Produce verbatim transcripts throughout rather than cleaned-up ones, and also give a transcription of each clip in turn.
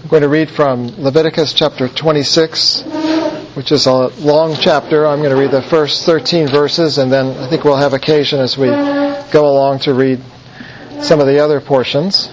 I'm going to read from Leviticus chapter twenty-six, which is a long chapter. I'm going to read the first thirteen verses, and then I think we'll have occasion as we go along to read some of the other portions.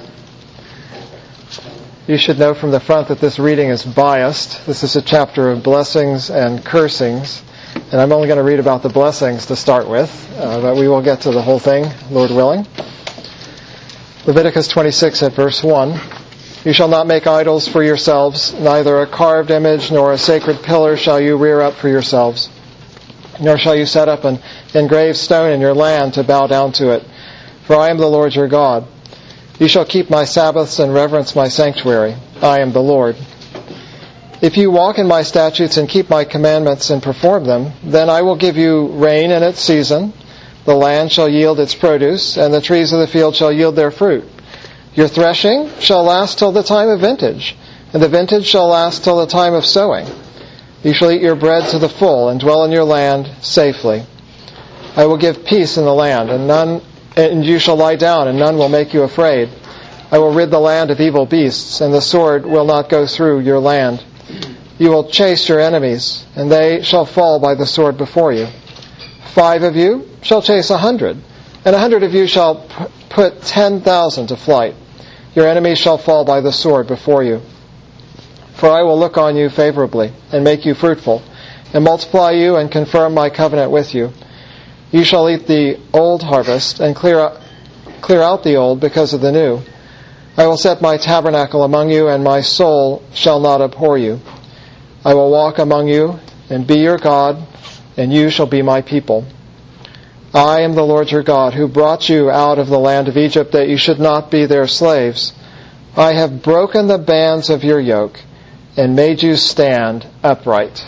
You should know from the front that this reading is biased. This is a chapter of blessings and cursings, and I'm only going to read about the blessings to start with, uh, but we will get to the whole thing, Lord willing. Leviticus twenty-six at verse one. You shall not make idols for yourselves, neither a carved image nor a sacred pillar shall you rear up for yourselves, nor shall you set up an engraved stone in your land to bow down to it. For I am the Lord your God. You shall keep my Sabbaths and reverence my sanctuary. I am the Lord. If you walk in my statutes and keep my commandments and perform them, then I will give you rain in its season. The land shall yield its produce, and the trees of the field shall yield their fruit. Your threshing shall last till the time of vintage, and the vintage shall last till the time of sowing. You shall eat your bread to the full, and dwell in your land safely. I will give peace in the land, and none, and you shall lie down, and none will make you afraid. I will rid the land of evil beasts, and the sword will not go through your land. You will chase your enemies, and they shall fall by the sword before you. Five of you shall chase a hundred, and a hundred of you shall p- put ten thousand to flight. Your enemies shall fall by the sword before you. For I will look on you favorably, and make you fruitful, and multiply you, and confirm my covenant with you. You shall eat the old harvest, and clear out, clear out the old because of the new. I will set my tabernacle among you, and my soul shall not abhor you. I will walk among you, and be your God, and you shall be my people. I am the Lord your God, who brought you out of the land of Egypt, that you should not be their slaves. I have broken the bands of your yoke, and made you stand upright.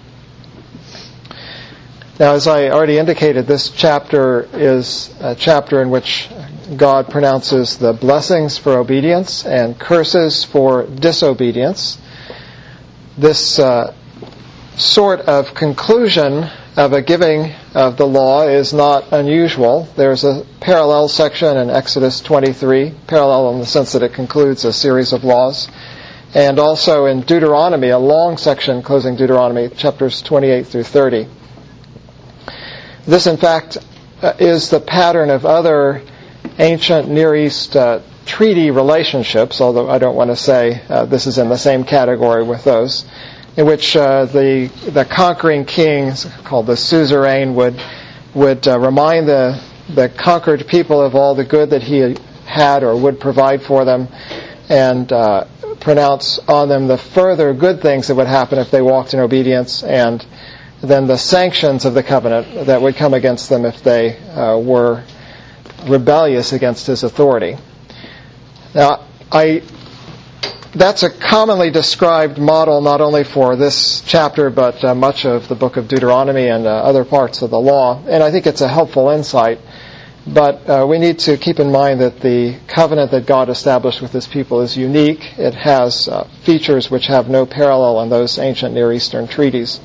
Now, as I already indicated, this chapter is a chapter in which God pronounces the blessings for obedience and curses for disobedience. This uh, sort of conclusion of a giving of the law is not unusual. There's a parallel section in Exodus twenty-three, parallel in the sense that it concludes a series of laws, and also in Deuteronomy, a long section closing Deuteronomy, chapters twenty-eight through thirty. This, in fact, uh, is the pattern of other ancient Near East uh, treaty relationships, although I don't want to say uh, this is in the same category with those, in which uh, the the conquering kings, called the suzerain, would would uh, remind the the conquered people of all the good that he had or would provide for them, and uh, pronounce on them the further good things that would happen if they walked in obedience, and then the sanctions of the covenant that would come against them if they uh, were rebellious against his authority. Now, I that's a commonly described model not only for this chapter, but uh, much of the book of Deuteronomy and uh, other parts of the law. And I think it's a helpful insight. But uh, we need to keep in mind that the covenant that God established with his people is unique. It has uh, features which have no parallel in those ancient Near Eastern treaties.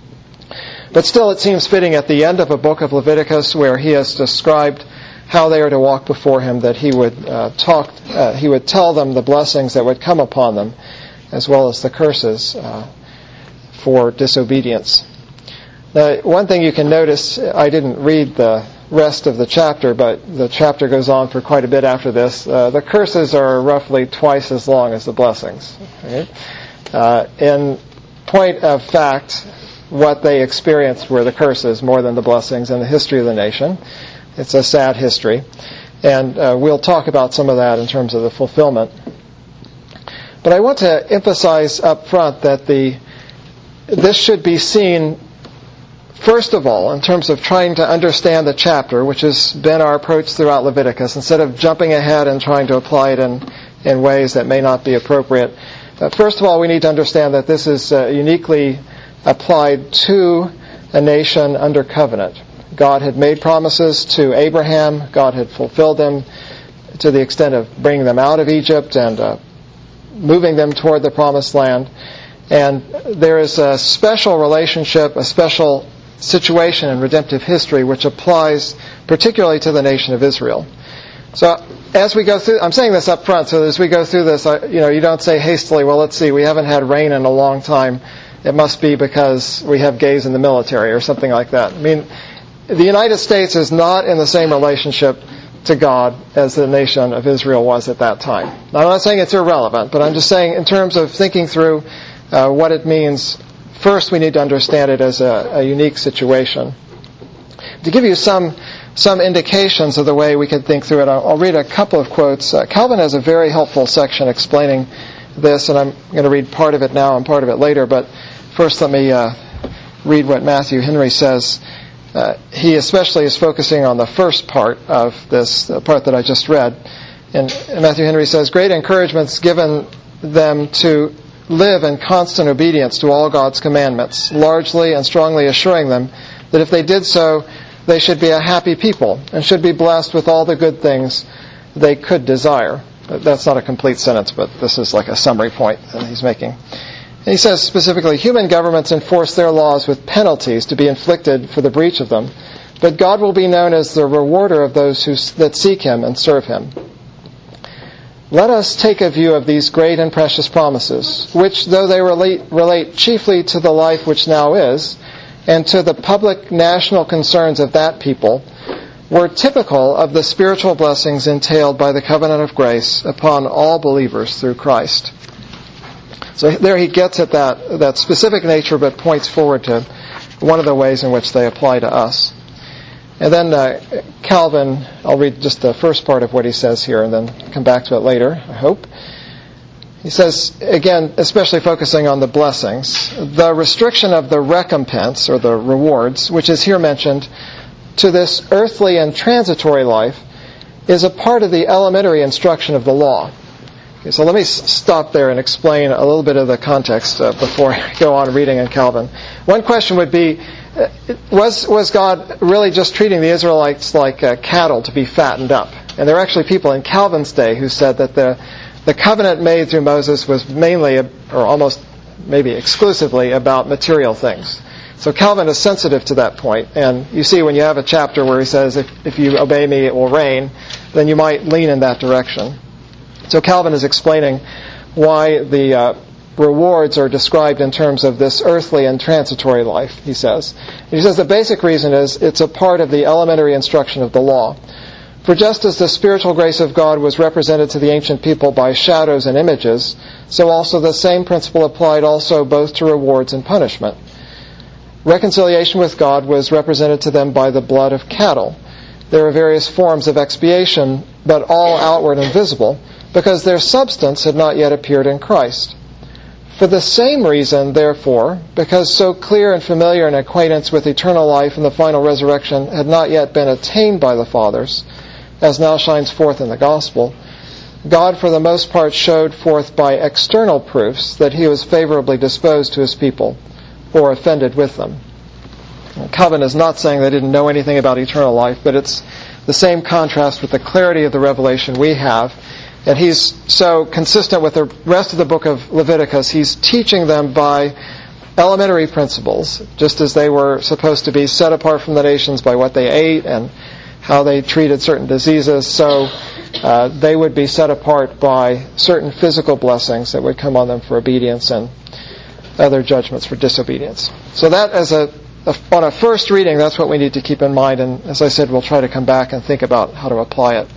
But still, it seems fitting at the end of a book of Leviticus where he has described how they are to walk before him, that he would uh, talk, uh, he would tell them the blessings that would come upon them, as well as the curses uh, for disobedience. Now, one thing you can notice, I didn't read the rest of the chapter, but the chapter goes on for quite a bit after this. Uh, the curses are roughly twice as long as the blessings. Right? Uh, in point of fact, what they experienced were the curses more than the blessings in the history of the nation. It's a sad history. And uh, we'll talk about some of that in terms of the fulfillment. But I want to emphasize up front that the this should be seen, first of all, in terms of trying to understand the chapter, which has been our approach throughout Leviticus, instead of jumping ahead and trying to apply it in, in ways that may not be appropriate. Uh, first of all, we need to understand that this is uh, uniquely applied to a nation under covenant. God had made promises to Abraham. God had fulfilled them to the extent of bringing them out of Egypt and uh, moving them toward the promised land. And there is a special relationship, a special situation in redemptive history which applies particularly to the nation of Israel. So as we go through, I'm saying this up front, so as we go through this, I, you know, you don't say hastily, well, let's see, we haven't had rain in a long time. It must be because we have gays in the military or something like that. I mean, the United States is not in the same relationship to God as the nation of Israel was at that time. Now, I'm not saying it's irrelevant, but I'm just saying in terms of thinking through uh, what it means, first we need to understand it as a, a unique situation. To give you some some indications of the way we could think through it, I'll, I'll read a couple of quotes. Uh, Calvin has a very helpful section explaining this, and I'm going to read part of it now and part of it later, but first let me uh, read what Matthew Henry says. Uh, he especially is focusing on the first part of this, the part that I just read. And Matthew Henry says, great encouragement's given them to live in constant obedience to all God's commandments, largely and strongly assuring them that if they did so, they should be a happy people and should be blessed with all the good things they could desire. That's not a complete sentence, but this is like a summary point that he's making. And he says specifically, human governments enforce their laws with penalties to be inflicted for the breach of them, but God will be known as the rewarder of those who that seek Him and serve Him. Let us take a view of these great and precious promises, which, though they relate, relate chiefly to the life which now is, and to the public national concerns of that people, were typical of the spiritual blessings entailed by the covenant of grace upon all believers through Christ. So there he gets at that, that specific nature, but points forward to one of the ways in which they apply to us. And then uh, Calvin, I'll read just the first part of what he says here and then come back to it later, I hope. He says, again, especially focusing on the blessings, the restriction of the recompense, or the rewards, which is here mentioned, to this earthly and transitory life, is a part of the elementary instruction of the law. Okay, so let me s- stop there and explain a little bit of the context uh, before I go on reading in Calvin. One question would be, uh, was was God really just treating the Israelites like uh, cattle to be fattened up? And there are actually people in Calvin's day who said that the the covenant made through Moses was mainly, or almost maybe exclusively, about material things. So Calvin is sensitive to that point. And you see when you have a chapter where he says, if, if you obey me, it will rain, then you might lean in that direction. So Calvin is explaining why the uh, rewards are described in terms of this earthly and transitory life, he says. And he says the basic reason is it's a part of the elementary instruction of the law. For just as the spiritual grace of God was represented to the ancient people by shadows and images, so also the same principle applied also both to rewards and punishment. Reconciliation with God was represented to them by the blood of cattle. There are various forms of expiation, but all outward and visible, because their substance had not yet appeared in Christ. For the same reason, therefore, because so clear and familiar an acquaintance with eternal life and the final resurrection had not yet been attained by the fathers, as now shines forth in the gospel, God for the most part showed forth by external proofs that He was favorably disposed to His people, or offended with them. Calvin is not saying they didn't know anything about eternal life, but it's the same contrast with the clarity of the revelation we have. And he's so consistent with the rest of the book of Leviticus, he's teaching them by elementary principles, just as they were supposed to be set apart from the nations by what they ate and how they treated certain diseases, so uh, they would be set apart by certain physical blessings that would come on them for obedience and other judgments for disobedience. So that, as a, a on a first reading, that's what we need to keep in mind, and as I said, we'll try to come back and think about how to apply it.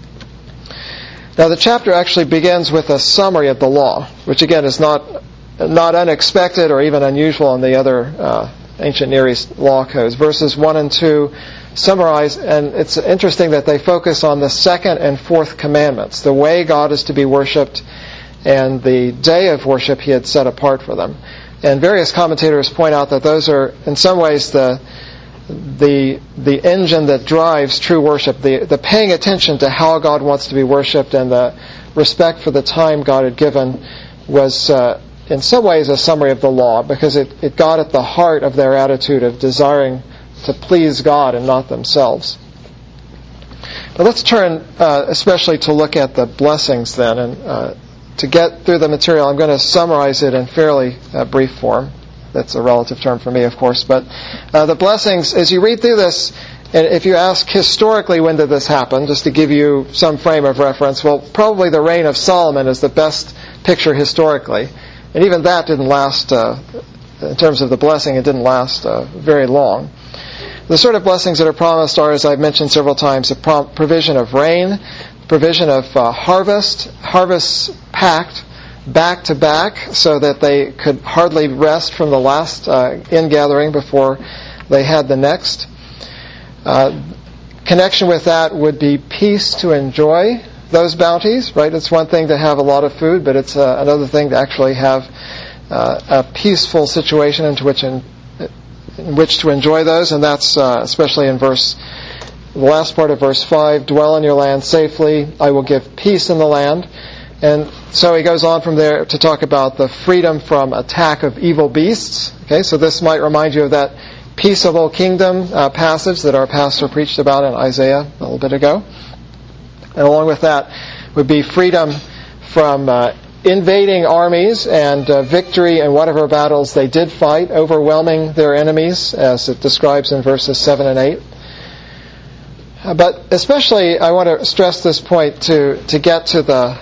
Now, the chapter actually begins with a summary of the law, which again is not not unexpected or even unusual in the other uh, ancient Near East law codes. Verses one and two summarize, and it's interesting that they focus on the second and fourth commandments, the way God is to be worshipped and the day of worship He had set apart for them. And various commentators point out that those are, in some ways, the the the engine that drives true worship, the, the paying attention to how God wants to be worshipped and the respect for the time God had given was uh, in some ways a summary of the law, because it, it got at the heart of their attitude of desiring to please God and not themselves. But let's turn uh, especially to look at the blessings then. And uh, to get through the material, I'm going to summarize it in fairly uh, brief form. That's a relative term for me, of course. But uh, the blessings, as you read through this, And if you ask historically when did this happen, just to give you some frame of reference, well, probably the reign of Solomon is the best picture historically. And even that didn't last, uh, in terms of the blessing, it didn't last uh, very long. The sort of blessings that are promised are, as I've mentioned several times, the pro- provision of rain, provision of uh, harvest, harvests packed back to back so that they could hardly rest from the last uh, ingathering before they had the next. Uh, connection with that would be peace to enjoy those bounties, right? It's one thing to have a lot of food, but it's uh, another thing to actually have uh, a peaceful situation into which in, in which to enjoy those, and that's uh, especially in verse, the last part of verse five, dwell in your land safely, I will give peace in the land. And so he goes on from there to talk about the freedom from attack of evil beasts. Okay, so this might remind you of that peaceable kingdom uh, passage that our pastor preached about in Isaiah a little bit ago. And along with that would be freedom from uh, invading armies and uh, victory in whatever battles they did fight, overwhelming their enemies, as it describes in verses seven and eight. Uh, but especially, I want to stress this point to, to get to the,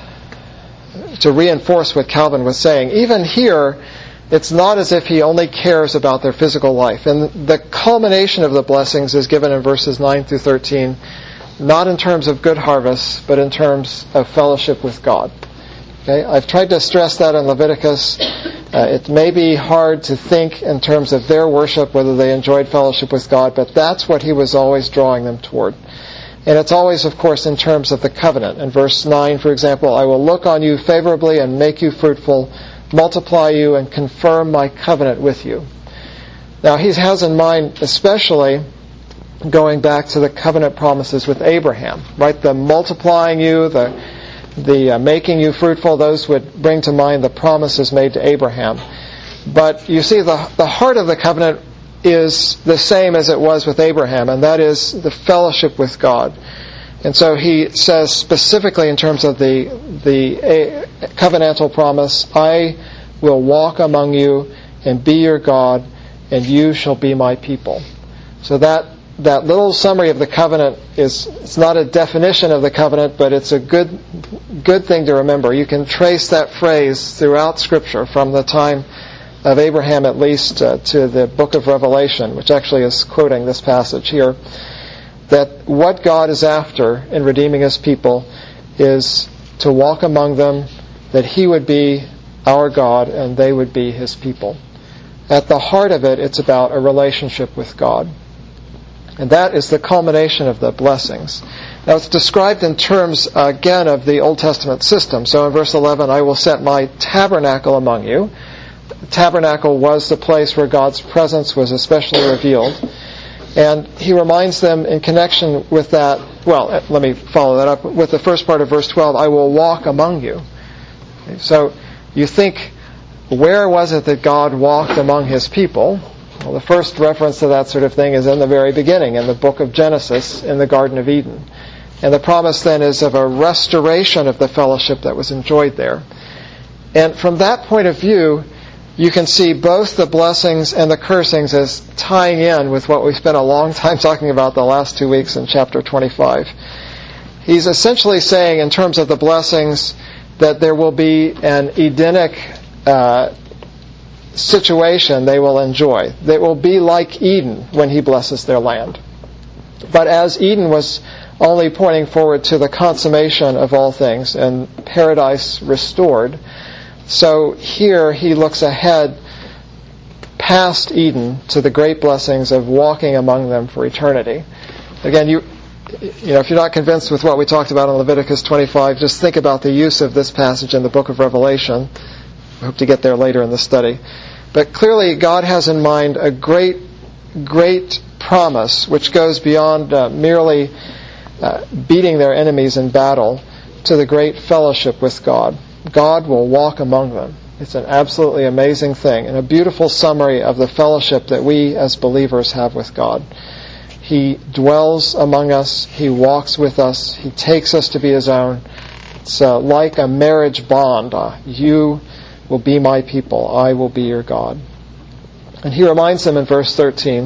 to reinforce what Calvin was saying. Even here, it's not as if he only cares about their physical life. And the culmination of the blessings is given in verses nine through thirteen, not in terms of good harvests, but in terms of fellowship with God. Okay, I've tried to stress that in Leviticus. Uh, it may be hard to think in terms of their worship, whether they enjoyed fellowship with God, but that's what he was always drawing them toward. And it's always, of course, in terms of the covenant. In verse nine, for example, I will look on you favorably and make you fruitful, multiply you, and confirm my covenant with you. Now, he has in mind especially going back to the covenant promises with Abraham, right? The multiplying you, the the uh, making you fruitful, those would bring to mind the promises made to Abraham. But you see, the the heart of the covenant is the same as it was with Abraham, and that is the fellowship with God. And so he says specifically in terms of the the uh, covenantal promise, I will walk among you and be your God, and you shall be my people. So that that little summary of the covenant is, it's not a definition of the covenant, but it's a good good thing to remember. You can trace that phrase throughout Scripture from the time of Abraham at least uh, to the book of Revelation, which actually is quoting this passage here, that what God is after in redeeming his people is to walk among them, that he would be our God and they would be his people. At the heart of it, it's about a relationship with God. And that is the culmination of the blessings. Now it's described in terms, uh, again, of the Old Testament system. So in verse eleven, I will set my tabernacle among you. The tabernacle was the place where God's presence was especially revealed. And he reminds them in connection with that, well, let me follow that up with the first part of verse twelve, I will walk among you. Okay, so you think, where was it that God walked among his people? Well, the first reference to that sort of thing is in the very beginning, in the book of Genesis, in the Garden of Eden. And the promise then is of a restoration of the fellowship that was enjoyed there. And from that point of view, you can see both the blessings and the cursings as tying in with what we've spent a long time talking about the last two weeks in chapter twenty-five. He's essentially saying, in terms of the blessings, that there will be an Edenic uh, situation they will enjoy. They will be like Eden when he blesses their land. But as Eden was only pointing forward to the consummation of all things and paradise restored, so here he looks ahead past Eden to the great blessings of walking among them for eternity. Again, you you know, if you're not convinced with what we talked about in Leviticus twenty-five, just think about the use of this passage in the book of Revelation. I hope to get there later in the study. But clearly God has in mind a great, great promise which goes beyond uh, merely uh, beating their enemies in battle to the great fellowship with God. God will walk among them. It's an absolutely amazing thing and a beautiful summary of the fellowship that we as believers have with God. He dwells among us. He walks with us. He takes us to be his own. It's uh, like a marriage bond. Uh, you will be my people. I will be your God. And he reminds them in verse thirteen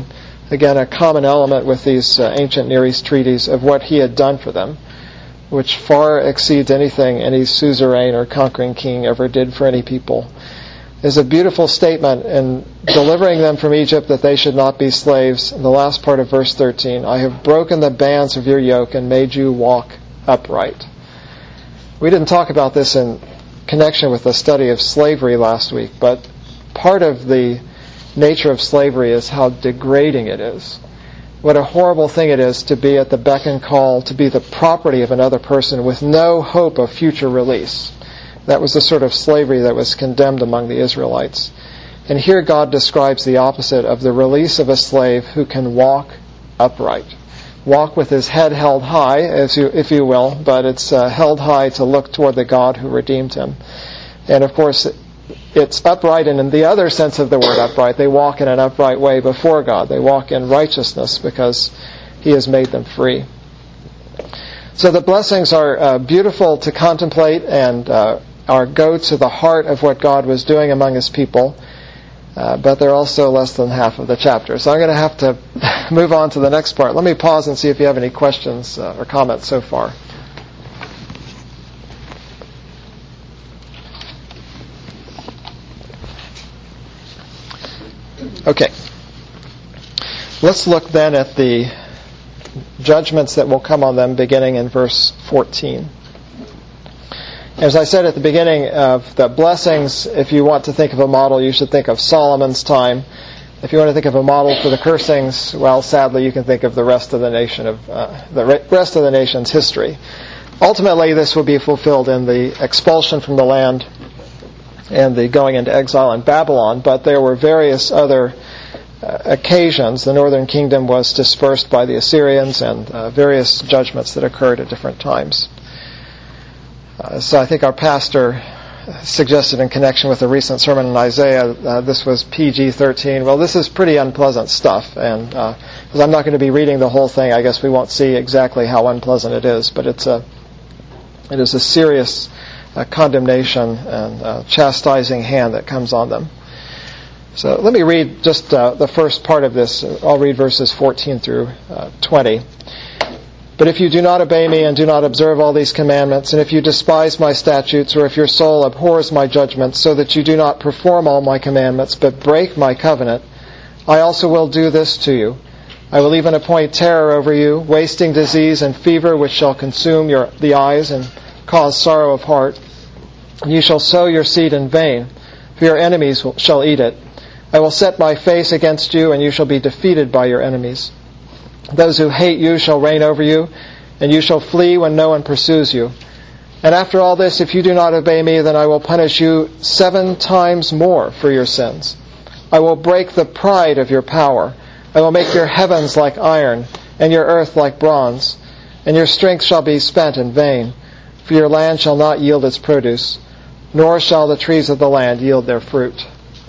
Again, a common element with these uh, ancient Near East treaties of what he had done for them, which far exceeds anything any suzerain or conquering king ever did for any people, is a beautiful statement in delivering them from Egypt that they should not be slaves. In the last part of verse thirteen, I have broken the bands of your yoke and made you walk upright. We didn't talk about this in connection with the study of slavery last week, but part of the nature of slavery is how degrading it is. What a horrible thing it is to be at the beck and call, to be the property of another person with no hope of future release. That was the sort of slavery that was condemned among the Israelites. And here God describes the opposite of the release of a slave who can walk upright. Walk with his head held high, as you, if you will, but it's uh, held high to look toward the God who redeemed him. And of course, it's upright, and in the other sense of the word upright, they walk in an upright way before God. They walk in righteousness because he has made them free. So the blessings are uh, beautiful to contemplate and uh, are go to the heart of what God was doing among his people, uh, but they're also less than half of the chapter. So I'm going to have to move on to the next part. Let me pause and see if you have any questions uh, or comments so far. Okay. Let's look then at the judgments that will come on them beginning in verse fourteen. As I said at the beginning of the blessings, if you want to think of a model, you should think of Solomon's time. If you want to think of a model for the cursings, well, sadly, you can think of the rest of the nation of uh, the rest of the nation's history. Ultimately, this will be fulfilled in the expulsion from the land and the going into exile in Babylon, but there were various other uh, occasions. The northern kingdom was dispersed by the Assyrians, and uh, various judgments that occurred at different times. Uh, so I think our pastor suggested in connection with a recent sermon in Isaiah, uh, this was P G thirteen. Well, this is pretty unpleasant stuff, and uh, because I'm not going to be reading the whole thing, I guess we won't see exactly how unpleasant it is, but it's a it is a serious uh, condemnation and uh, chastising hand that comes on them. So let me read just uh, the first part of this. I'll read verses fourteen through uh, twenty. But if you do not obey me and do not observe all these commandments, and if you despise my statutes, or if your soul abhors my judgments, so that you do not perform all my commandments, but break my covenant, I also will do this to you. I will even appoint terror over you, wasting disease and fever, which shall consume your the eyes and cause sorrow of heart. And you shall sow your seed in vain, for your enemies shall eat it. I will set my face against you, and you shall be defeated by your enemies. Those who hate you shall reign over you, and you shall flee when no one pursues you. And after all this, if you do not obey me, then I will punish you seven times more for your sins. I will break the pride of your power. I will make your heavens like iron, and your earth like bronze. And your strength shall be spent in vain, for your land shall not yield its produce, nor shall the trees of the land yield their fruit.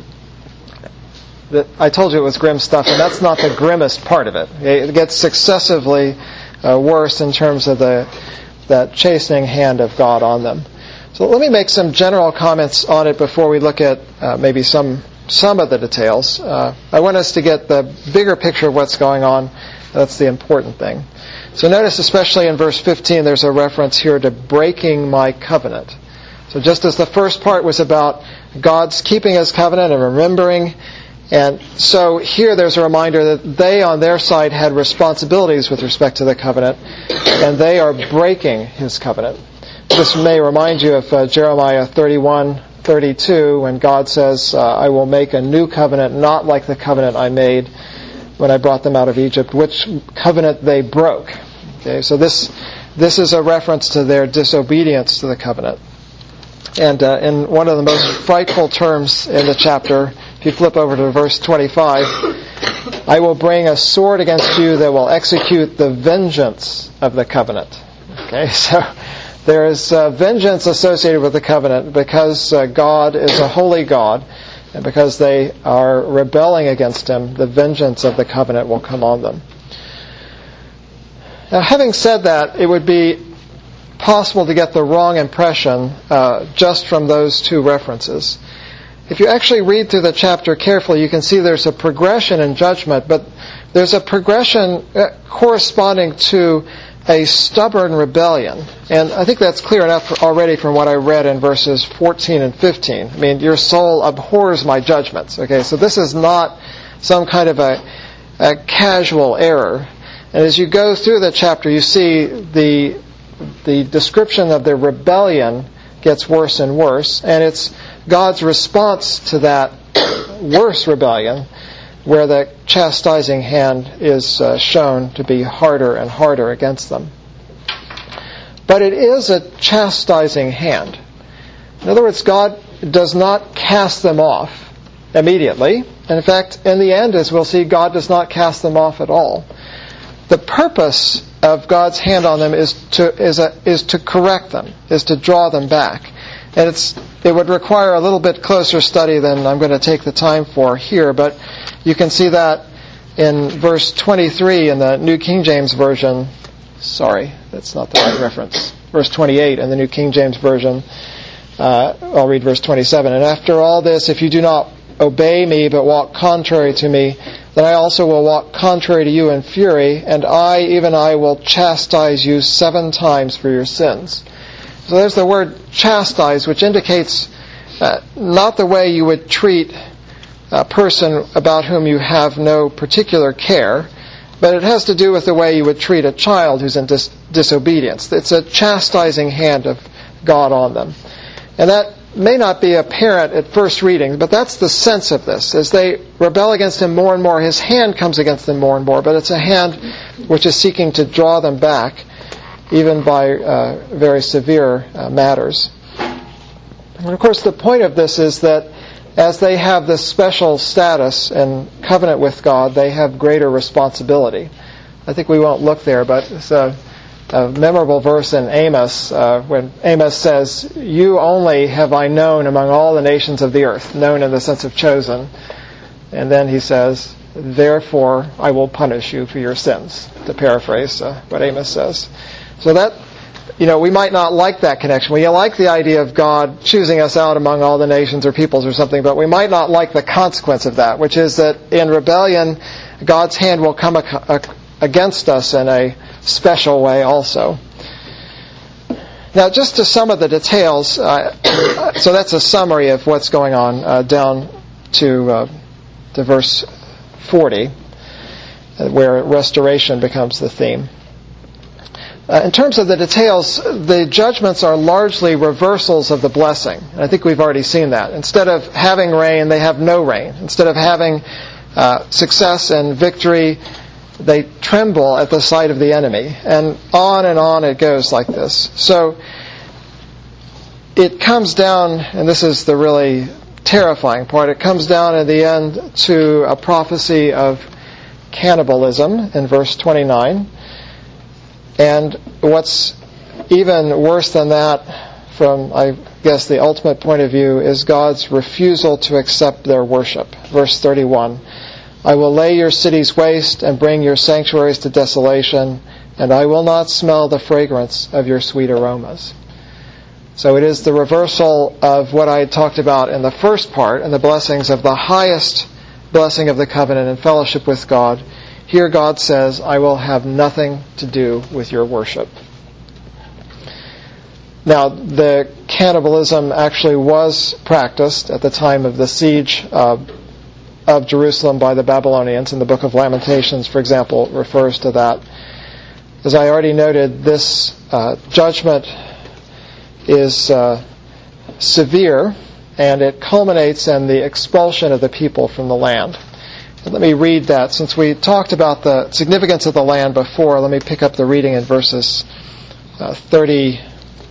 That I told you it was grim stuff, and that's not the grimmest part of it. It gets successively uh, worse in terms of the that chastening hand of God on them. So let me make some general comments on it before we look at uh, maybe some some of the details. Uh, I want us to get the bigger picture of what's going on. That's the important thing. So notice, especially in verse fifteen, there's a reference here to breaking my covenant. So just as the first part was about God's keeping his covenant and remembering, and so here there's a reminder that they on their side had responsibilities with respect to the covenant, and they are breaking his covenant. This may remind you of uh, Jeremiah thirty-one thirty-two, when God says, uh, I will make a new covenant, not like the covenant I made when I brought them out of Egypt, which covenant they broke. Okay, so this this is a reference to their disobedience to the covenant. And uh, in one of the most frightful terms in the chapter, if you flip over to verse twenty-five, I will bring a sword against you that will execute the vengeance of the covenant. Okay, so there is uh, vengeance associated with the covenant because uh, God is a holy God, and because they are rebelling against him, the vengeance of the covenant will come on them. Now, having said that, it would be possible to get the wrong impression uh, just from those two references. If you actually read through the chapter carefully, you can see there's a progression in judgment, but there's a progression corresponding to a stubborn rebellion. And I think that's clear enough already from what I read in verses fourteen and fifteen. I mean, your soul abhors my judgments. Okay, so this is not some kind of a, a casual error. And as you go through the chapter, you see the the description of the rebellion gets worse and worse, and it's God's response to that worse rebellion where the chastising hand is uh, shown to be harder and harder against them. But it is a chastising hand. In other words, God does not cast them off immediately. And in fact, in the end, as we'll see, God does not cast them off at all. The purpose of God's hand on them is to is a, is to correct them, is to draw them back. And it's it would require a little bit closer study than I'm going to take the time for here, but you can see that in verse twenty-three in the New King James Version. Sorry, that's not the right reference. Verse twenty-eight in the New King James Version. Uh, I'll read verse twenty-seven. And after all this, if you do not obey me, but walk contrary to me, then I also will walk contrary to you in fury, and I, even I, will chastise you seven times for your sins. So there's the word chastise, which indicates uh, not the way you would treat a person about whom you have no particular care, but it has to do with the way you would treat a child who's in dis- disobedience. It's a chastising hand of God on them. And that may not be apparent at first reading, but that's the sense of this. As they rebel against him more and more, his hand comes against them more and more, but it's a hand which is seeking to draw them back, even by uh, very severe uh, matters. And of course, the point of this is that as they have this special status and covenant with God, they have greater responsibility. I think we won't look there, but it's a, a memorable verse in Amos, uh, when Amos says, "You only have I known among all the nations of the earth," known in the sense of chosen. And then he says, "Therefore I will punish you for your sins," to paraphrase uh, what Amos says. So that, you know, we might not like that connection. We like the idea of God choosing us out among all the nations or peoples or something, but we might not like the consequence of that, which is that in rebellion, God's hand will come against us in a special way also. Now, just to some of the details, uh, so that's a summary of what's going on uh, down to, uh, to verse forty, uh, where restoration becomes the theme. Uh, in terms of the details, the judgments are largely reversals of the blessing. And I think we've already seen that. Instead of having rain, they have no rain. Instead of having uh, success and victory, they tremble at the sight of the enemy. And on and on it goes like this. So it comes down, and this is the really terrifying part, it comes down in the end to a prophecy of cannibalism in verse twenty-nine. And what's even worse than that, from, I guess, the ultimate point of view, is God's refusal to accept their worship. Verse thirty-one, "I will lay your cities waste and bring your sanctuaries to desolation, and I will not smell the fragrance of your sweet aromas." So it is the reversal of what I had talked about in the first part, and the blessings of the highest blessing of the covenant and fellowship with God. Here God says, "I will have nothing to do with your worship." Now, the cannibalism actually was practiced at the time of the siege uh, of Jerusalem by the Babylonians, and the Book of Lamentations, for example, refers to that. As I already noted, this uh, judgment is uh, severe, and it culminates in the expulsion of the people from the land. Let me read that. Since we talked about the significance of the land before, let me pick up the reading in verses uh, thirty,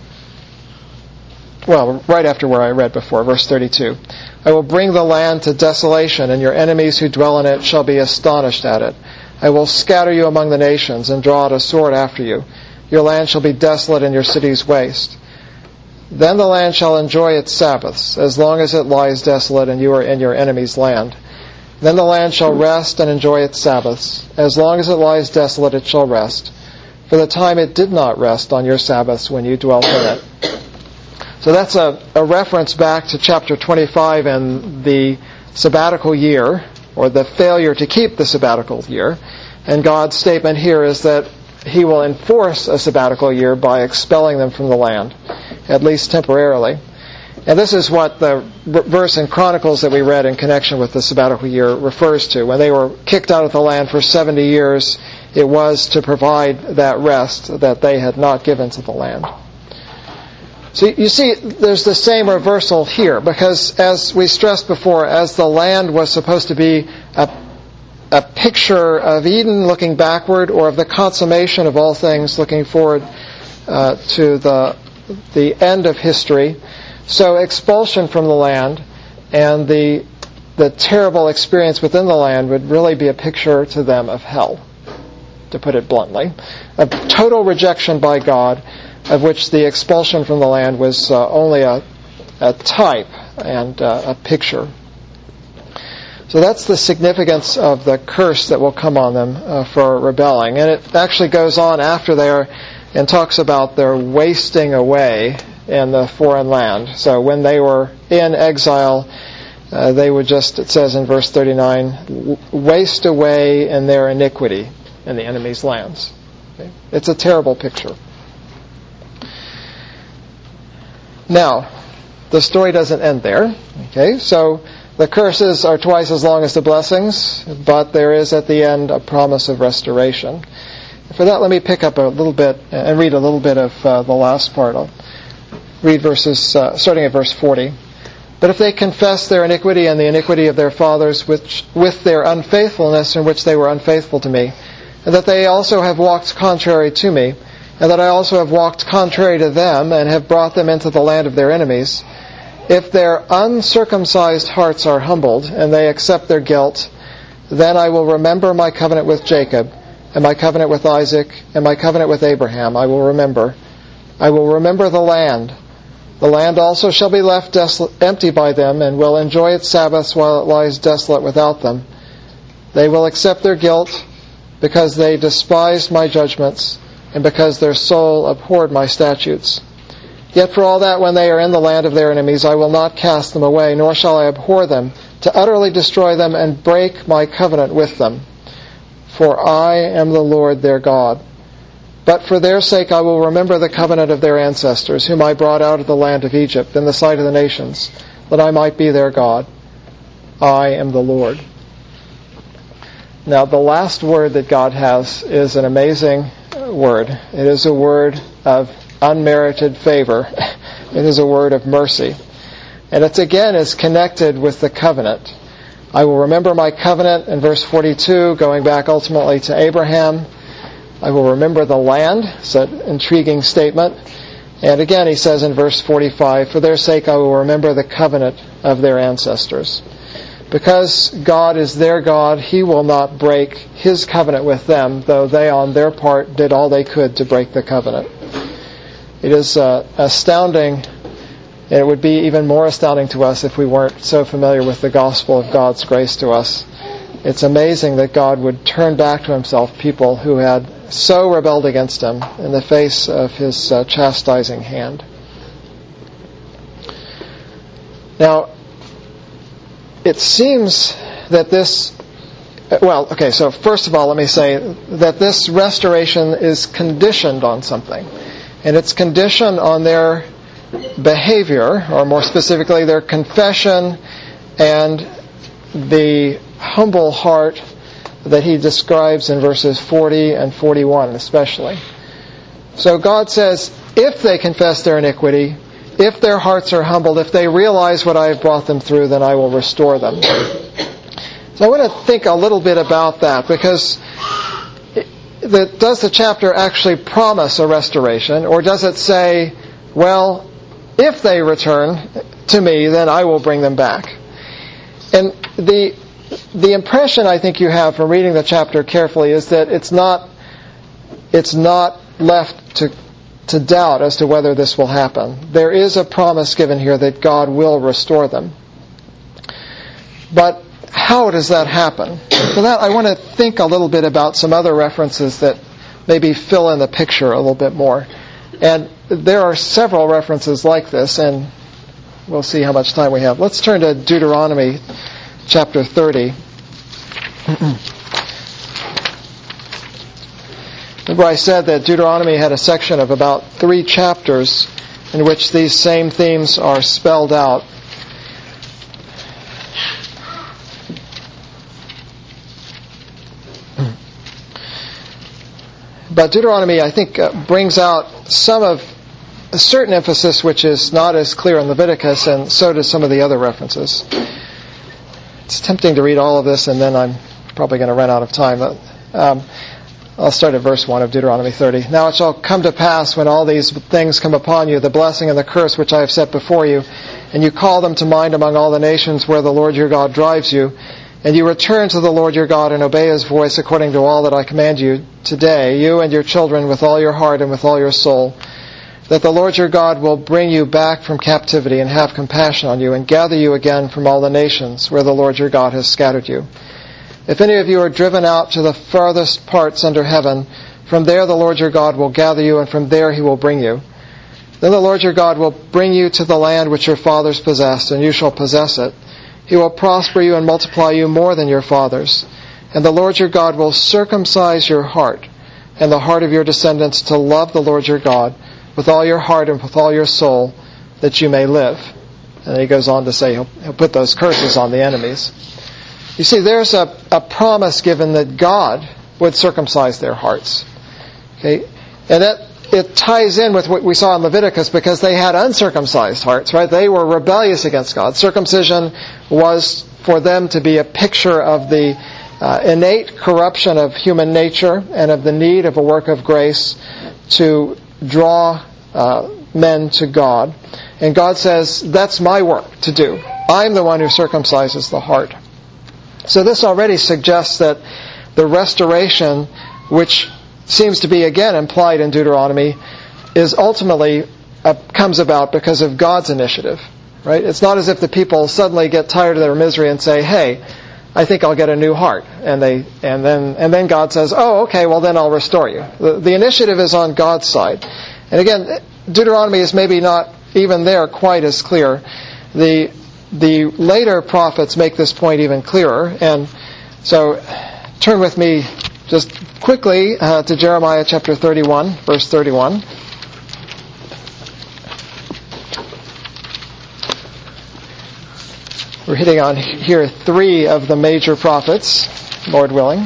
well, right after where I read before, verse thirty-two. "I will bring the land to desolation, and your enemies who dwell in it shall be astonished at it. I will scatter you among the nations and draw out a sword after you. Your land shall be desolate and your cities waste. Then the land shall enjoy its Sabbaths, as long as it lies desolate and you are in your enemy's land. Then the land shall rest and enjoy its Sabbaths. As long as it lies desolate, it shall rest. For the time it did not rest on your Sabbaths when you dwelt in it." So that's a, a reference back to chapter twenty-five and the sabbatical year, or the failure to keep the sabbatical year. And God's statement here is that he will enforce a sabbatical year by expelling them from the land, at least temporarily. And this is what the verse in Chronicles that we read in connection with the sabbatical year refers to. When they were kicked out of the land for seventy years, it was to provide that rest that they had not given to the land. So you see, there's the same reversal here, because as we stressed before, as the land was supposed to be a, a picture of Eden looking backward, or of the consummation of all things looking forward uh, to the the end of history, so expulsion from the land and the the terrible experience within the land would really be a picture to them of hell, to put it bluntly, of total rejection by God, of which the expulsion from the land was uh, only a, a type and uh, a picture. So that's the significance of the curse that will come on them uh, for rebelling. And it actually goes on after they are, and talks about their wasting away in the foreign land. So when they were in exile, uh, they would just, it says in verse thirty-nine, waste away in their iniquity in the enemy's lands. Okay? It's a terrible picture. Now, the story doesn't end there. Okay, so the curses are twice as long as the blessings, but there is at the end a promise of restoration. For that, let me pick up a little bit and read a little bit of uh, the last part. I'll read verses uh, starting at verse forty. But if they confess their iniquity and the iniquity of their fathers, which with their unfaithfulness in which they were unfaithful to me, and that they also have walked contrary to me, and that I also have walked contrary to them, and have brought them into the land of their enemies, if their uncircumcised hearts are humbled, and they accept their guilt, then I will remember my covenant with Jacob, and my covenant with Isaac, and my covenant with Abraham. I will remember. I will remember the land. The land also shall be left desolate, empty by them, and will enjoy its Sabbaths while it lies desolate without them. They will accept their guilt, because they despised my judgments, and because their soul abhorred my statutes. Yet for all that, when they are in the land of their enemies, I will not cast them away, nor shall I abhor them, to utterly destroy them and break my covenant with them. For I am the Lord their God. But for their sake I will remember the covenant of their ancestors, whom I brought out of the land of Egypt in the sight of the nations, that I might be their God. I am the Lord. Now, the last word that God has is an amazing word. It is a word of unmerited favor. It is a word of mercy. And it's again is connected with the covenant. I will remember my covenant in verse forty-two, going back ultimately to Abraham. I will remember the land. It's an intriguing statement. And again he says in verse forty-five, for their sake I will remember the covenant of their ancestors. Because God is their God, he will not break his covenant with them, though they on their part did all they could to break the covenant. It is uh, astounding, and it would be even more astounding to us if we weren't so familiar with the gospel of God's grace to us. It's amazing that God would turn back to himself people who had so rebelled against him in the face of his uh, chastising hand. Now, it seems that this, well, okay, so first of all, let me say that this restoration is conditioned on something. And it's conditioned on their behavior, or more specifically, their confession and the humble heart that he describes in verses forty and forty-one especially. So God says, if they confess their iniquity, if their hearts are humbled, if they realize what I have brought them through, then I will restore them. So I want to think a little bit about that, because the, does the chapter actually promise a restoration, or does it say, well, if they return to me, then I will bring them back? And the the impression I think you have from reading the chapter carefully is that it's not it's not left to to doubt as to whether this will happen. There is a promise given here that God will restore them. But how does that happen? For that, I want to think a little bit about some other references that maybe fill in the picture a little bit more. And there are several references like this, and we'll see how much time we have. Let's turn to Deuteronomy chapter thirty. Remember I said that Deuteronomy had a section of about three chapters in which these same themes are spelled out. But Deuteronomy, I think, uh, brings out some of a certain emphasis which is not as clear in Leviticus, and so does some of the other references. It's tempting to read all of this, and then I'm probably going to run out of time. But, um, I'll start at verse one of Deuteronomy thirty. Now it shall come to pass when all these things come upon you, the blessing and the curse which I have set before you, and you call them to mind among all the nations where the Lord your God drives you, and you return to the Lord your God and obey His voice according to all that I command you today, you and your children with all your heart and with all your soul, that the Lord your God will bring you back from captivity and have compassion on you and gather you again from all the nations where the Lord your God has scattered you. If any of you are driven out to the farthest parts under heaven, from there the Lord your God will gather you, and from there He will bring you. Then the Lord your God will bring you to the land which your fathers possessed, and you shall possess it. He will prosper you and multiply you more than your fathers. And the Lord your God will circumcise your heart and the heart of your descendants to love the Lord your God with all your heart and with all your soul, that you may live. And he goes on to say he'll, he'll put those curses on the enemies. You see, there's a, a promise given that God would circumcise their hearts. Okay? And that it ties in with what we saw in Leviticus, because they had uncircumcised hearts, right? They were rebellious against God. Circumcision was for them to be a picture of the uh, innate corruption of human nature and of the need of a work of grace to draw uh, men to God. And God says, that's my work to do. I'm the one who circumcises the heart. So this already suggests that the restoration, which seems to be again implied in Deuteronomy, is ultimately uh, comes about because of God's initiative, right? It's not as if the people suddenly get tired of their misery and say, "Hey, I think I'll get a new heart," and they and then and then God says, "Oh, okay, well then I'll restore you." The, the initiative is on God's side, and again, Deuteronomy is maybe not even there quite as clear. The the later prophets make this point even clearer, and so turn with me just quickly uh, to Jeremiah chapter thirty-one, verse thirty-one. We're hitting on here three of the major prophets, Lord willing.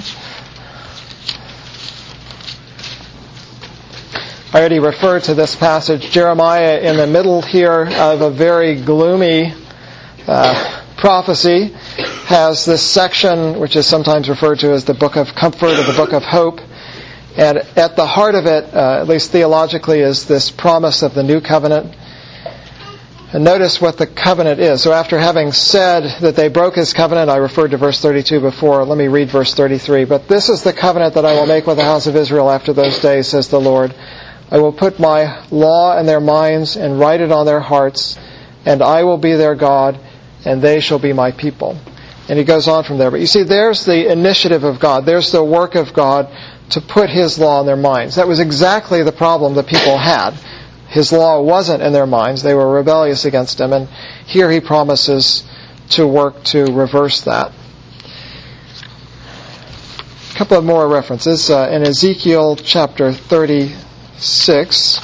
I already referred to this passage. Jeremiah in the middle here of a very gloomy uh, prophecy has this section which is sometimes referred to as the Book of Comfort or the Book of Hope. And at the heart of it, uh, at least theologically, is this promise of the new covenant. And notice what the covenant is. So after having said that they broke His covenant, I referred to verse thirty-two before. Let me read verse thirty-three. But this is the covenant that I will make with the house of Israel after those days, says the Lord. I will put my law in their minds and write it on their hearts, and I will be their God, and they shall be my people. And he goes on from there. But you see, there's the initiative of God. There's the work of God to put His law in their minds. That was exactly the problem the people had. His law wasn't in their minds. They were rebellious against Him. And here He promises to work to reverse that. A couple of more references. Uh, in Ezekiel chapter thirty-six.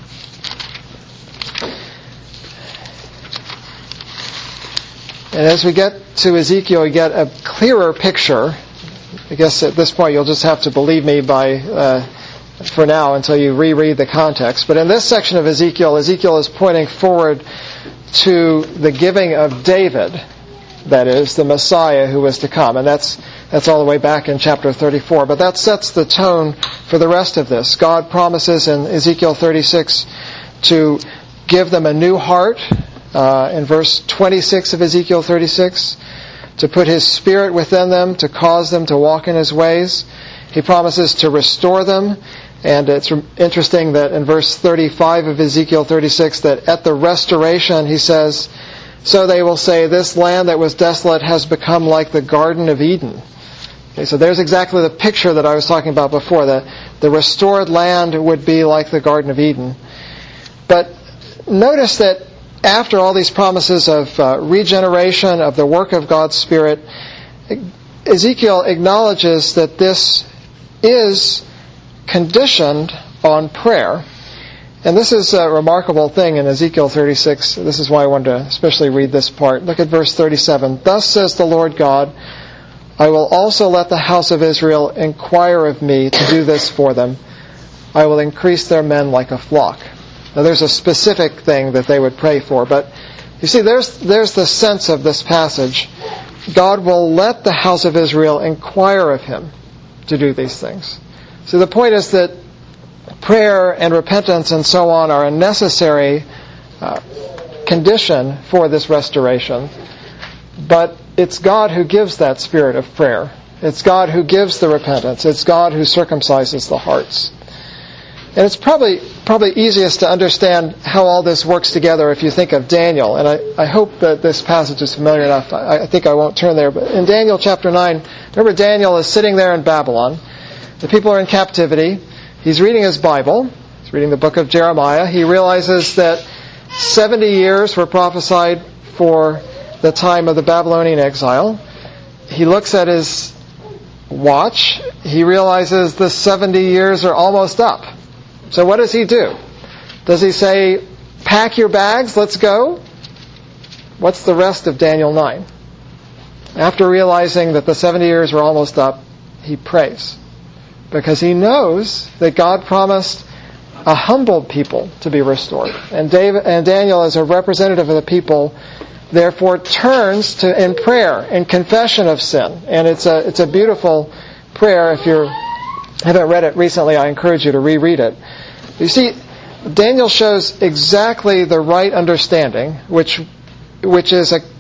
And as we get to Ezekiel, we get a clearer picture. I guess at this point you'll just have to believe me by uh, for now until you reread the context. But in this section of Ezekiel, Ezekiel is pointing forward to the giving of David, that is, the Messiah who was to come. And that's that's all the way back in chapter thirty-four. But that sets the tone for the rest of this. God promises in Ezekiel thirty-six to give them a new heart. Uh, in verse twenty-six of Ezekiel thirty-six, to put His Spirit within them, to cause them to walk in His ways. He promises to restore them. And it's interesting that in verse thirty-five of Ezekiel thirty-six, that at the restoration, he says, so they will say, this land that was desolate has become like the Garden of Eden. Okay, so there's exactly the picture that I was talking about before, that the restored land would be like the Garden of Eden. But notice that after all these promises of uh, regeneration, of the work of God's Spirit, Ezekiel acknowledges that this is conditioned on prayer. And this is a remarkable thing in Ezekiel thirty-six. This is why I wanted to especially read this part. Look at verse thirty-seven. Thus says the Lord God, I will also let the house of Israel inquire of me to do this for them. I will increase their men like a flock. Now there's a specific thing that they would pray for, but you see, there's there's the sense of this passage. God will let the house of Israel inquire of him to do these things. So the point is that prayer and repentance and so on are a necessary uh, condition for this restoration. But it's God who gives that spirit of prayer. It's God who gives the repentance. It's God who circumcises the hearts. And it's probably probably easiest to understand how all this works together if you think of Daniel. And I, I hope that this passage is familiar enough. I, I think I won't turn there. But in Daniel chapter nine, remember Daniel is sitting there in Babylon. The people are in captivity. He's reading his Bible. He's reading the book of Jeremiah. He realizes that seventy years were prophesied for the time of the Babylonian exile. He looks at his watch. He realizes the seventy years are almost up. So what does he do? Does he say, pack your bags, let's go? What's the rest of Daniel nine? After realizing that the seventy years were almost up, he prays. Because he knows that God promised a humbled people to be restored. And David and Daniel, as a representative of the people, therefore turns to in prayer, in confession of sin. And it's a it's a beautiful prayer. If you haven't read it recently, I encourage you to reread it. You see, Daniel shows exactly the right understanding, which which is a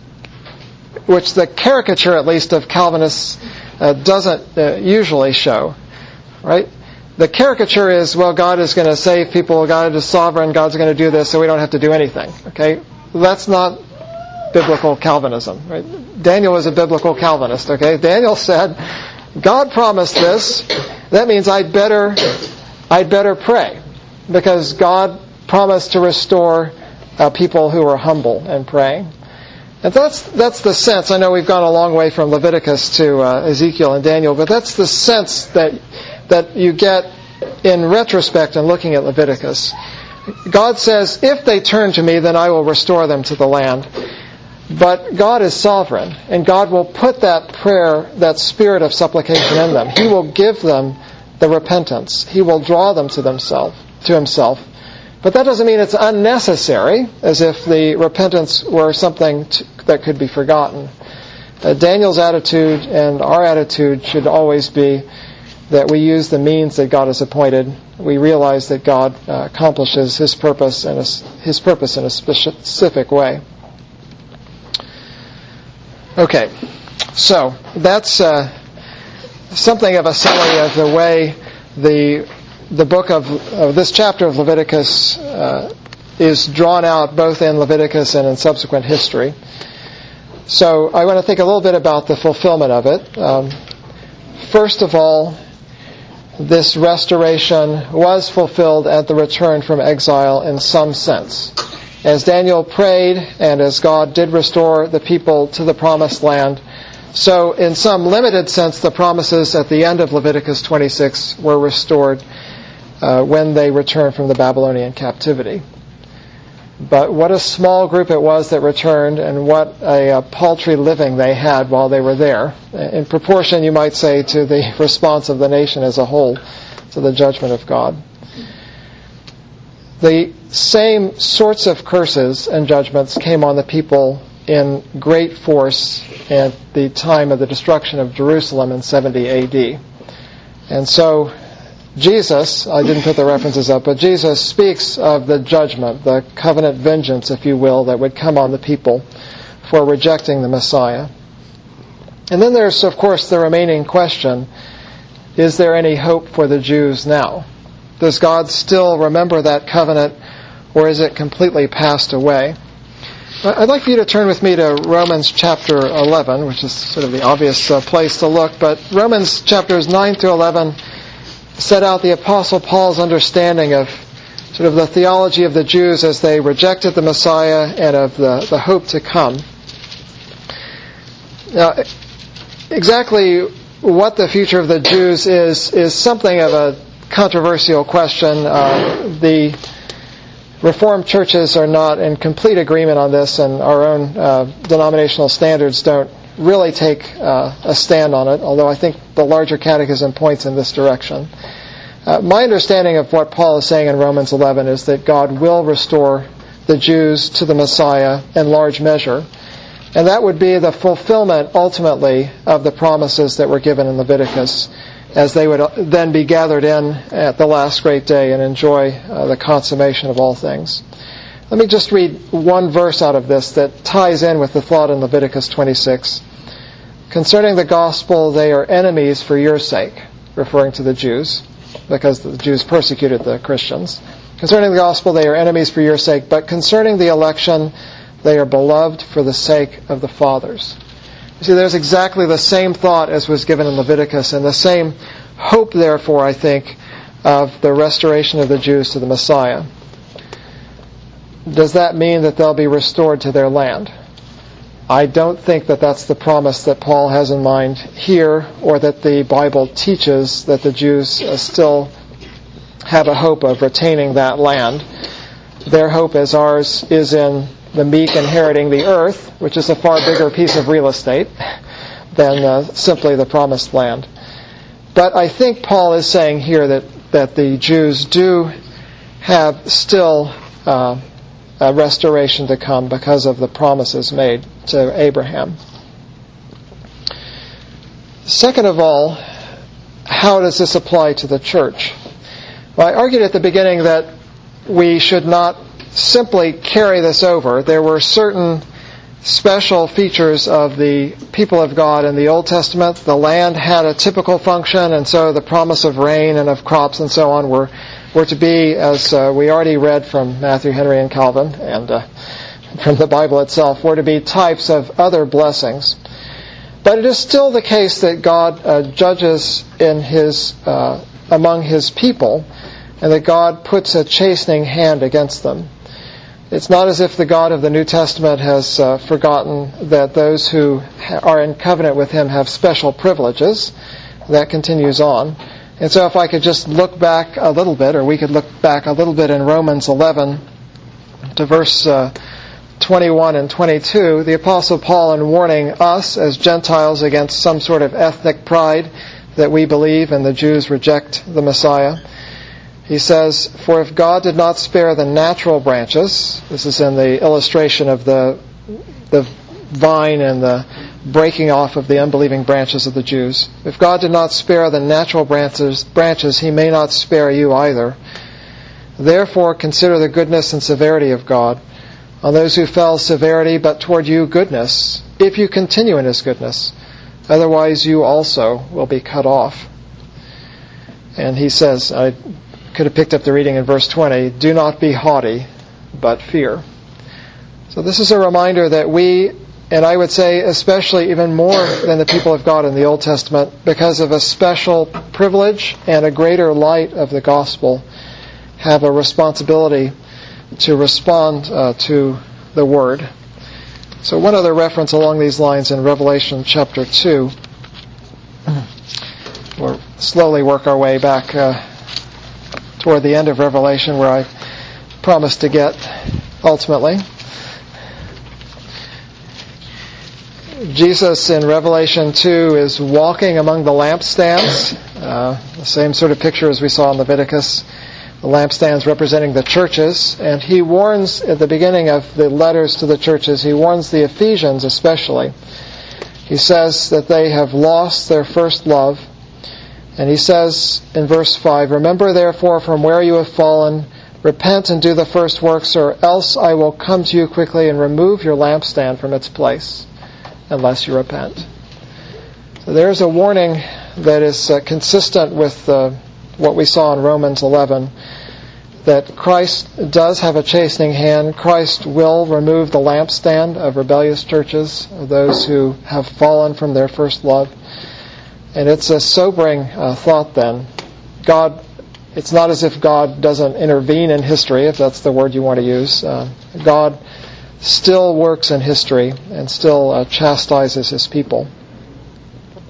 which the caricature, at least, of Calvinists uh, doesn't uh, usually show. Right? The caricature is, well, God is going to save people, God is sovereign, God's going to do this, so we don't have to do anything. Okay? That's not biblical Calvinism. Right? Daniel was a biblical Calvinist. Okay? Daniel said, God promised this, that means I'd better I'd better pray, because God promised to restore uh, people who are humble and praying. And that's that's the sense. I know we've gone a long way from Leviticus to uh, Ezekiel and Daniel, but that's the sense that that you get in retrospect and looking at Leviticus. God says, if they turn to me, then I will restore them to the land. But God is sovereign, and God will put that prayer, that spirit of supplication in them. He will give them the repentance. He will draw them to themselves, to himself. But that doesn't mean it's unnecessary, as if the repentance were something to, that could be forgotten. Uh, Daniel's attitude and our attitude should always be that we use the means that God has appointed. We realize that God uh, accomplishes His purpose and His purpose in a specific way. Okay, so that's uh, something of a summary of the way the the book of, of this chapter of Leviticus uh, is drawn out both in Leviticus and in subsequent history. So I want to think a little bit about the fulfillment of it. Um, first of all, this restoration was fulfilled at the return from exile in some sense. As Daniel prayed and as God did restore the people to the promised land, so in some limited sense the promises at the end of Leviticus twenty-six were restored uh, when they returned from the Babylonian captivity. But what a small group it was that returned, and what a, a paltry living they had while they were there, in proportion, you might say, to the response of the nation as a whole to the judgment of God. The same sorts of curses and judgments came on the people in great force at the time of the destruction of Jerusalem in seventy A D. And so Jesus, I didn't put the references up, but Jesus speaks of the judgment, the covenant vengeance, if you will, that would come on the people for rejecting the Messiah. And then there's, of course, the remaining question, is there any hope for the Jews now? Does God still remember that covenant, or is it completely passed away? I'd like for you to turn with me to Romans chapter eleven, which is sort of the obvious uh, place to look, but Romans chapters nine through eleven set out the Apostle Paul's understanding of sort of the theology of the Jews as they rejected the Messiah and of the, the hope to come. Now, exactly what the future of the Jews is is something of a controversial question. Uh, the Reformed churches are not in complete agreement on this, and our own uh, denominational standards don't really take uh, a stand on it, although I think the larger catechism points in this direction. Uh, my understanding of what Paul is saying in Romans eleven is that God will restore the Jews to the Messiah in large measure, and that would be the fulfillment, ultimately, of the promises that were given in Leviticus, as they would then be gathered in at the last great day and enjoy uh, the consummation of all things. Let me just read one verse out of this that ties in with the thought in Leviticus twenty-six. Concerning the gospel, they are enemies for your sake, referring to the Jews, because the Jews persecuted the Christians. Concerning the gospel, they are enemies for your sake, but concerning the election, they are beloved for the sake of the fathers. You see, there's exactly the same thought as was given in Leviticus, and the same hope, therefore, I think, of the restoration of the Jews to the Messiah. Does that mean that they'll be restored to their land? I don't think that that's the promise that Paul has in mind here, or that the Bible teaches that the Jews uh, still have a hope of retaining that land. Their hope, as ours, is in the meek inheriting the earth, which is a far bigger piece of real estate than uh, simply the promised land. But I think Paul is saying here that, that the Jews do have still uh, a restoration to come because of the promises made to Abraham. Second of all, how does this apply to the church? Well, I argued at the beginning that we should not simply carry this over. There were certain special features of the people of God in the Old Testament. The land had a typical function, and so the promise of rain and of crops and so on were were to be, as uh, we already read from Matthew Henry and Calvin and uh, from the Bible itself, were to be types of other blessings. But it is still the case that God uh, judges in his uh, among his people, and that God puts a chastening hand against them. It's not as if the God of the New Testament has uh, forgotten that those who ha- are in covenant with him have special privileges. That continues on. And so if I could just look back a little bit, or we could look back a little bit in Romans eleven to verse uh, twenty-one and twenty-two, the Apostle Paul, in warning us as Gentiles against some sort of ethnic pride that we believe and the Jews reject the Messiah, he says, "For if God did not spare the natural branches," this is in the illustration of the the vine and the breaking off of the unbelieving branches of the Jews. "If God did not spare the natural branches, branches, he may not spare you either. Therefore consider the goodness and severity of God. On those who fell, severity, but toward you goodness, if you continue in his goodness. Otherwise you also will be cut off." And he says, I could have picked up the reading in verse twenty, "Do not be haughty, but fear." So this is a reminder that we, and I would say especially even more than the people of God in the Old Testament, because of a special privilege and a greater light of the gospel, have a responsibility to respond uh, to the Word. So one other reference along these lines in Revelation chapter two. We'll slowly work our way back uh, toward the end of Revelation, where I promised to get ultimately. Jesus in Revelation two is walking among the lampstands, uh, the same sort of picture as we saw in Leviticus, the lampstands representing the churches, and he warns at the beginning of the letters to the churches, he warns the Ephesians especially. He says that they have lost their first love, and he says in verse five, "Remember therefore from where you have fallen, repent and do the first works, or else I will come to you quickly and remove your lampstand from its place, unless you repent." So there's a warning that is uh, consistent with uh, what we saw in Romans eleven, that Christ does have a chastening hand. Christ will remove the lampstand of rebellious churches, of those who have fallen from their first love. And it's a sobering uh, thought then. God, it's not as if God doesn't intervene in history, if that's the word you want to use. Uh, God still works in history and still uh, chastises his people.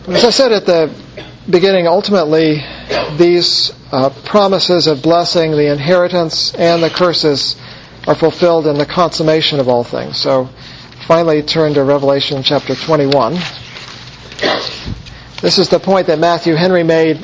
As I said at the beginning, ultimately, these uh, promises of blessing, the inheritance, and the curses are fulfilled in the consummation of all things. So, finally, turn to Revelation chapter twenty-one. This is the point that Matthew Henry made.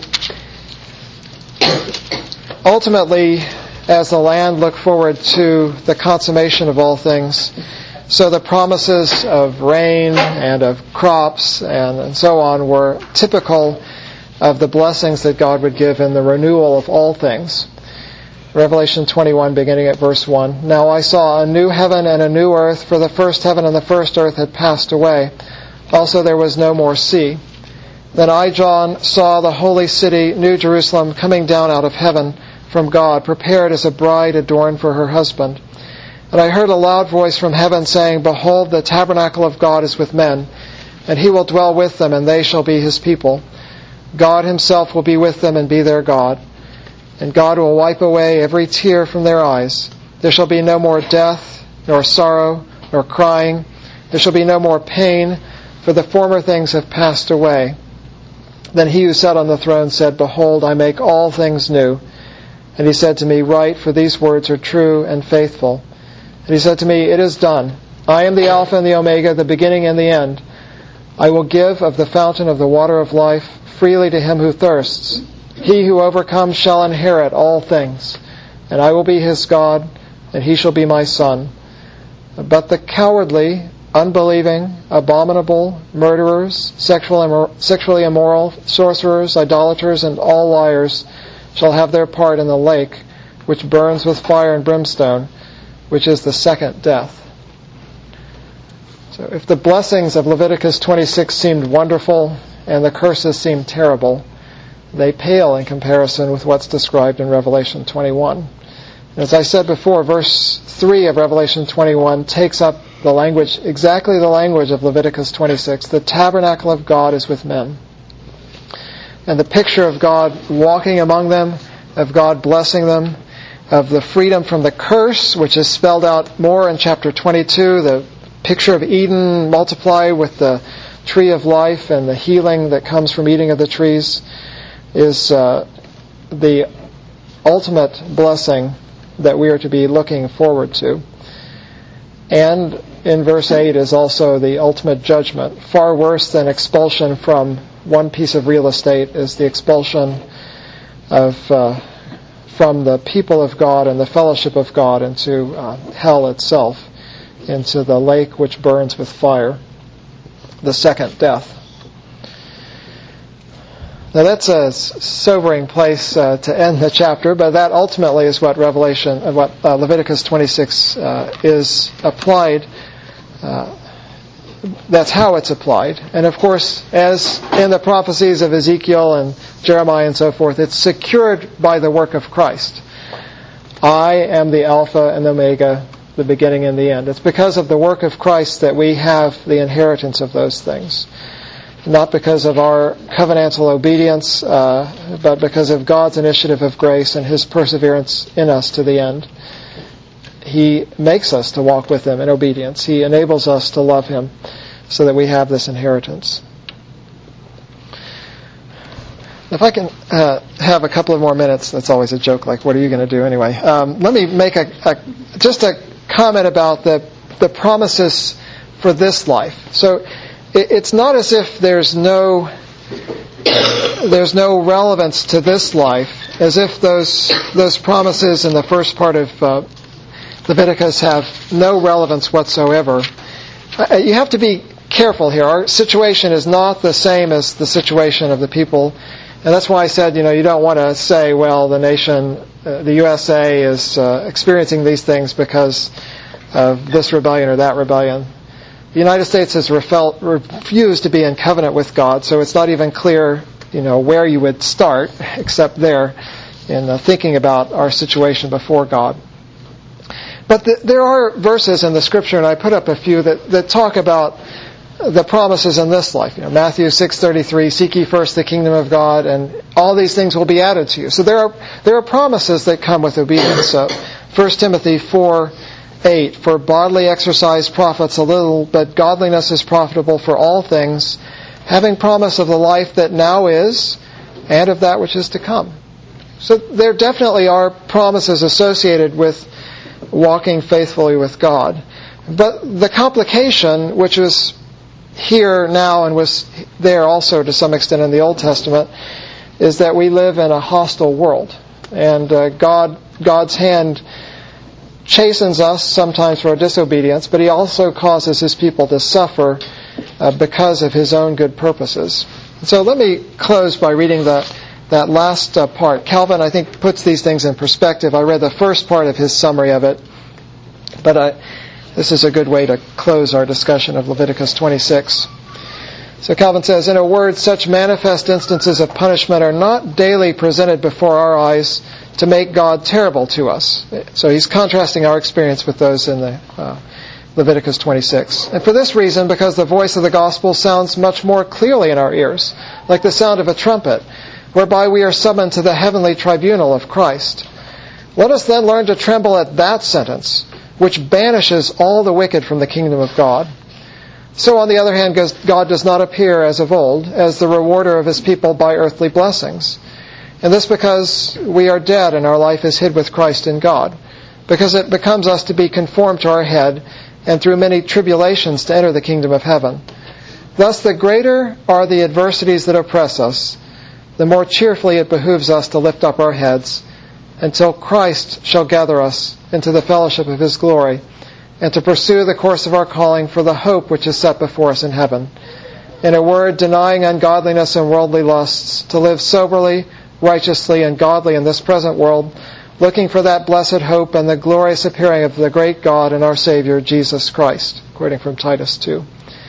Ultimately, as the land looked forward to the consummation of all things, so the promises of rain and of crops and, and so on were typical of the blessings that God would give in the renewal of all things. Revelation twenty-one, beginning at verse one. Now I saw a new heaven and a new earth, for the first heaven and the first earth had passed away. Also there was no more sea. Then I, John, saw the holy city, New Jerusalem, coming down out of heaven from God, prepared as a bride adorned for her husband. And I heard a loud voice from heaven saying, Behold, the tabernacle of God is with men, and he will dwell with them, and they shall be his people. God himself will be with them and be their God. And God will wipe away every tear from their eyes. There shall be no more death, nor sorrow, nor crying. There shall be no more pain, for the former things have passed away. Then he who sat on the throne said, Behold, I make all things new. And he said to me, Write, for these words are true and faithful. And he said to me, It is done. I am the Alpha and the Omega, the beginning and the end. I will give of the fountain of the water of life freely to him who thirsts. He who overcomes shall inherit all things, and I will be his God, and he shall be my son. But the cowardly, unbelieving, abominable, murderers, sexual immor- sexually immoral, sorcerers, idolaters, and all liars shall have their part in the lake, which burns with fire and brimstone, which is the second death. So if the blessings of Leviticus twenty-six seemed wonderful and the curses seemed terrible, they pale in comparison with what's described in Revelation twenty-one. As I said before, verse three of Revelation twenty-one takes up the language, exactly the language of Leviticus twenty-six. The tabernacle of God is with men. And the picture of God walking among them, of God blessing them, of the freedom from the curse, which is spelled out more in chapter twenty-two, the picture of Eden multiplied with the tree of life and the healing that comes from eating of the trees, is uh, the ultimate blessing that we are to be looking forward to. And in verse eight is also the ultimate judgment. Far worse than expulsion from one piece of real estate is the expulsion of uh, from the people of God and the fellowship of God into uh, hell itself, into the lake which burns with fire, the second death. Now that's a sobering place uh, to end the chapter, but that ultimately is what Revelation, uh, what uh, Leviticus twenty-six uh, is applied. Uh, that's how it's applied. And of course, as in the prophecies of Ezekiel and Jeremiah and so forth, it's secured by the work of Christ. I am the Alpha and the Omega, the beginning and the end. It's because of the work of Christ that we have the inheritance of those things. Not because of our covenantal obedience, uh, but because of God's initiative of grace and His perseverance in us to the end. He makes us to walk with Him in obedience. He enables us to love Him so that we have this inheritance. If I can uh, have a couple of more minutes, that's always a joke, like, what are you going to do anyway? Um, let me make a, a just a comment about the, the promises for this life. So it, it's not as if there's no there's no relevance to this life, as if those those promises in the first part of uh, Leviticus have no relevance whatsoever. Uh, you have to be careful here. Our situation is not the same as the situation of the people. And that's why I said, you know, you don't want to say, well, the nation, uh, the U S A is uh, experiencing these things because of this rebellion or that rebellion. The United States has refel- refused to be in covenant with God, so it's not even clear, you know, where you would start, except there, in uh, thinking about our situation before God. But the, there are verses in the Scripture, and I put up a few, that, that talk about the promises in this life. You know, Matthew six thirty-three, seek ye first the kingdom of God, and all these things will be added to you. So there are there are promises that come with obedience. So First Timothy four eight, for bodily exercise profits a little, but godliness is profitable for all things, having promise of the life that now is and of that which is to come. So there definitely are promises associated with walking faithfully with God. But the complication, which is here now and was there also to some extent in the Old Testament, is that we live in a hostile world. And uh, God, God's hand chastens us sometimes for our disobedience, but He also causes His people to suffer uh, because of His own good purposes. So let me close by reading the, that last uh, part. Calvin, I think, puts these things in perspective. I read the first part of his summary of it, but I, this is a good way to close our discussion of Leviticus twenty-six. So Calvin says, in a word, such manifest instances of punishment are not daily presented before our eyes to make God terrible to us. So he's contrasting our experience with those in the uh, Leviticus twenty-six. And for this reason, because the voice of the gospel sounds much more clearly in our ears, like the sound of a trumpet, whereby we are summoned to the heavenly tribunal of Christ. Let us then learn to tremble at that sentence, which banishes all the wicked from the kingdom of God. So, on the other hand, God does not appear as of old, as the rewarder of His people by earthly blessings. And this because we are dead and our life is hid with Christ in God, because it becomes us to be conformed to our head and through many tribulations to enter the kingdom of heaven. Thus, the greater are the adversities that oppress us, the more cheerfully it behooves us to lift up our heads until Christ shall gather us into the fellowship of His glory, and to pursue the course of our calling for the hope which is set before us in heaven. In a word, denying ungodliness and worldly lusts, to live soberly, righteously, and godly in this present world, looking for that blessed hope and the glorious appearing of the great God and our Savior, Jesus Christ, quoting from Titus two.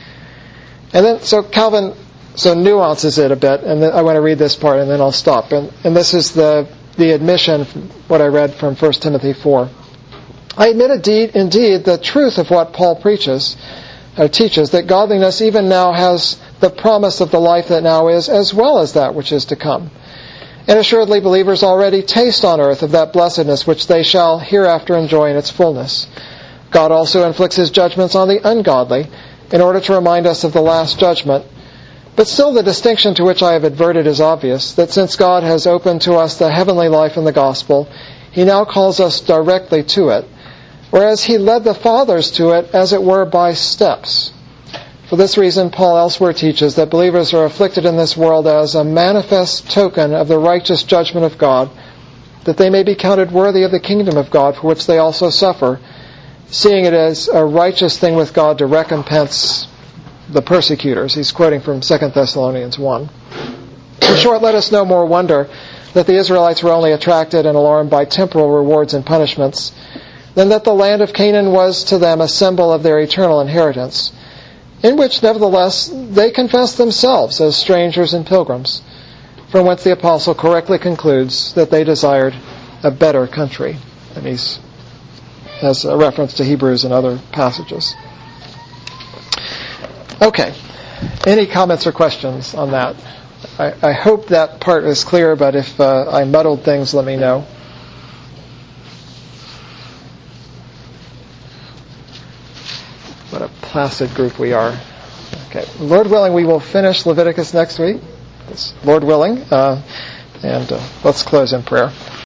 And then, so Calvin so nuances it a bit, and then I want to read this part, and then I'll stop. And, and this is the, the admission, what I read from First Timothy four. I admit indeed, indeed the truth of what Paul preaches, or teaches, that godliness even now has the promise of the life that now is, as well as that which is to come. And assuredly believers already taste on earth of that blessedness which they shall hereafter enjoy in its fullness. God also inflicts His judgments on the ungodly, in order to remind us of the last judgment. But still the distinction to which I have adverted is obvious, that since God has opened to us the heavenly life in the gospel, He now calls us directly to it, whereas He led the fathers to it, as it were, by steps. For this reason, Paul elsewhere teaches that believers are afflicted in this world as a manifest token of the righteous judgment of God, that they may be counted worthy of the kingdom of God, for which they also suffer, seeing it as a righteous thing with God to recompense the persecutors. He's quoting from Second Thessalonians one. In short, let us no more wonder that the Israelites were only attracted and alarmed by temporal rewards and punishments, than that the land of Canaan was to them a symbol of their eternal inheritance, in which, nevertheless, they confess themselves as strangers and pilgrims, from whence the apostle correctly concludes that they desired a better country. And he has a reference to Hebrews and other passages. Okay. Any comments or questions on that? I, I hope that part is clear, but if uh, I muddled things, let me know. What a placid group we are. Okay. Lord willing, we will finish Leviticus next week. Lord willing. Uh, and uh, let's close in prayer.